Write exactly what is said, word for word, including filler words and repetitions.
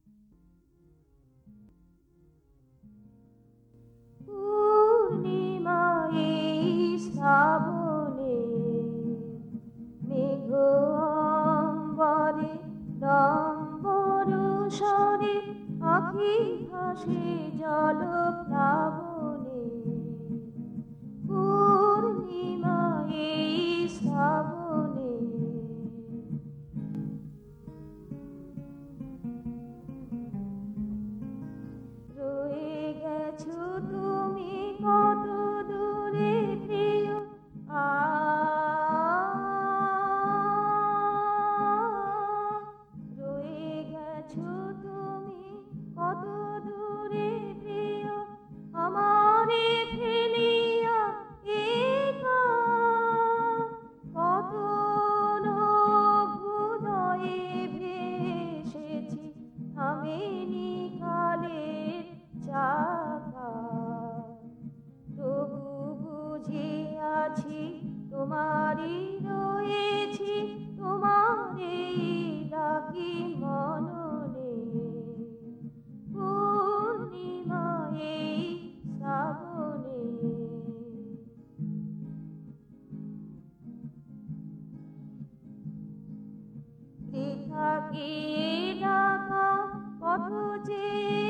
পূর্ণিমায় শ্রাবণে মেঘ অম্বরে ডম্বর স্বরে আঁখি ভাসে জল প্লাবনে। পূর্ণিমায় শ্রাবণে রয়ে গেছো তুমি কত দূরে প্রিয়, আ রয়ে গেছো তুমি কত দূরে প্রিয়, আমারে ফেলিয়া একা। কত নভোদয়ে ভেসেছি থামেনি কালের চাকা, তবু বুঝিয়াছি তোমারই রয়েছি, তোমারই ডাকি মননে। পূর্ণিমায় শ্রাবণে বৃথা কি ডাকা পথ চেয়ে